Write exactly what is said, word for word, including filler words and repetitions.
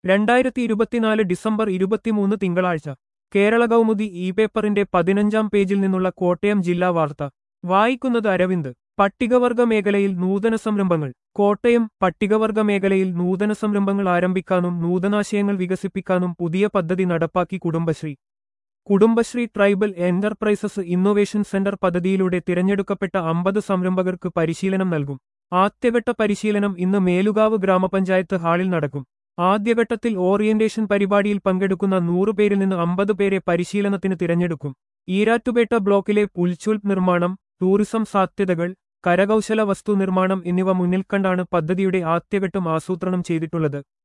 രണ്ടായിരത്തി ഇരുപത്തിനാല് ഡിസംബർ ഇരുപത്തിമൂന്ന് തിങ്കളാഴ്ച കേരള കൗമുദി ഇ പേപ്പറിന്റെ പതിനഞ്ചാം പേജിൽ നിന്നുള്ള കോട്ടയം ജില്ലാ വാർത്ത വായിക്കുന്നത് അരവിന്ദ്. പട്ടികവർഗ മേഖലയിൽ നൂതന സംരംഭങ്ങൾ. കോട്ടയം. പട്ടികവർഗ മേഖലയിൽ നൂതന സംരംഭങ്ങൾ ആരംഭിക്കാനും നൂതനാശയങ്ങൾ വികസിപ്പിക്കാനും പുതിയ പദ്ധതി നടപ്പാക്കി Kudumbashree. Kudumbashree tribal enterprises innovation centre പദ്ധതിയിലൂടെ തിരഞ്ഞെടുക്കപ്പെട്ട അമ്പത് സംരംഭകർക്ക് പരിശീലനം നൽകും. ആദ്യഘട്ട പരിശീലനം ഇന്ന് മേലുകാവ് ഗ്രാമപഞ്ചായത്ത് ഹാളിൽ നടക്കും. ആദ്യഘട്ടത്തിൽ ഓറിയന്റേഷൻ പരിപാടിയിൽ പങ്കെടുക്കുന്ന നൂറ് പേരിൽ നിന്ന് അമ്പത് പേരെ പരിശീലനത്തിന് തിരഞ്ഞെടുക്കും. ഈരാറ്റുപേട്ട ബ്ലോക്കിലെ പുൽച്ചുൽ നിർമ്മാണം, ടൂറിസം സാധ്യതകൾ, കരകൗശല വസ്തു നിർമ്മാണം എന്നിവ മുന്നിൽ കണ്ടാണ് പദ്ധതിയുടെ ആദ്യഘട്ടം ആസൂത്രണം ചെയ്തിട്ടുള്ളത്.